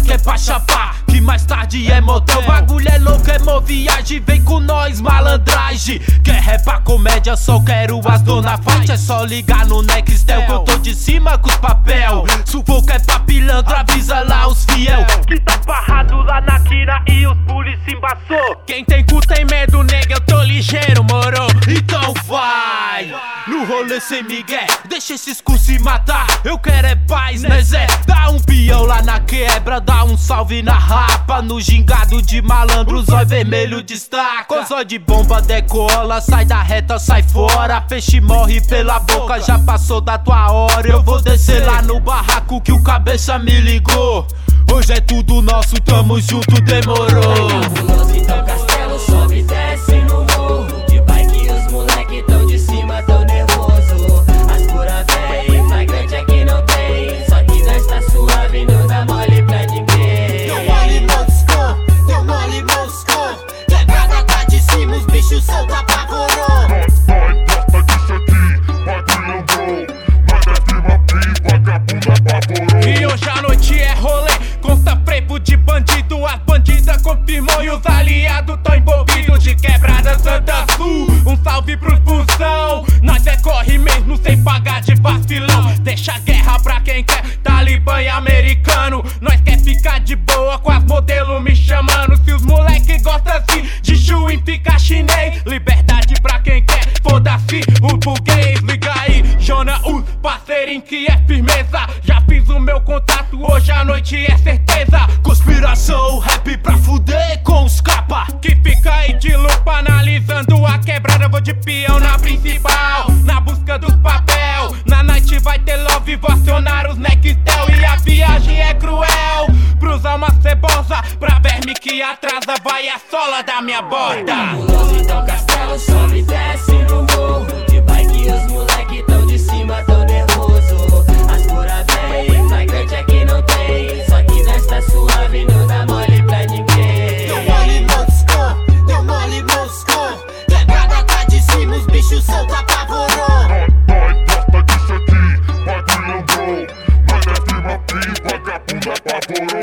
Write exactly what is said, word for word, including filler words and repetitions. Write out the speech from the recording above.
que é pra chapar, que mais tarde é motel. O bagulho é louco, é mó viagem, vem com nós, malandragem. Quer rap comédia, só quero as dona fight. É só ligar no Nextel que eu tô de cima com os papel. Sufoco é pra pilantra, avisa lá os fiel. Que tá parrado lá na quina e os polícia embaçou. Quem tem cu tem medo, nega, eu tô ligeiro, moro? Então vai no rolê sem migué, deixa esses cu se matar. Eu quero é paz, né Zé? Dá um pião lá na quebra, dá um salve na rapa. No gingado de malandro, zói vermelho destaca. Com zói de bomba decola, sai da reta, sai fora. Peixe morre pela boca, já passou da tua hora. Eu vou descer lá no barraco que o cabeça me ligou. Hoje é tudo nosso, tamo junto, demorou. Cabuloso, então castelo sobe e desce no morro. De bike os moleque tão de cima, tão nervoso. As cura véi, flagrante aqui não tem. Só que nós tá suave, não dá mole pra ninguém. Deu mole, moscou, deu mole, moscou. Quebrada tá de cima, os bichos solta apavorou. Nós gosta disso aqui, bagulho bro. Nós é firma pi, vagabunda apavorou. E hoje a noite é rolê, consta frevo de bandido. As bandidas confirmou e os aliados tão envolvidos. De quebrada Santa Sul, um salve pros fusão. Nós é corre mesmo sem pagar de vacilão. Deixa a guerra pra quem quer, talibã e americano. Nós quer ficar de boa com as modelos me chamando. Se os moleque gostam assim de chuim, fica chinês. Liberdade pra quem quer, foda-se o burguês. Liga aí, Jona, os parceirinho que é firmeza. Já fiz o meu contato, hoje a noite é certeza. Conspiração, rap pra fuder com os capa. Que fica aí de lupa analisando a quebrada. Vou de peão na principal, na busca dos papel. Na night vai ter love, vou acionar os Nextel. E a viagem é cruel pros alma cebosa. Pra verme que atrasa, vai a sola da minha bota. Cabuloso, então castelo sobe e desce no morro. De bike os moleque tão de cima, tão nervoso. As cura véi, flagrante aqui não tem. Só que nós tá suave, não dá mole pra ninguém. Deu mole, moscou, deu mole, moscou. Quebrada tá de cima, os bichos solta apavorou. Nós gosta disso aqui, bagulho bro. Nós é firma pi, vagabunda apavorou.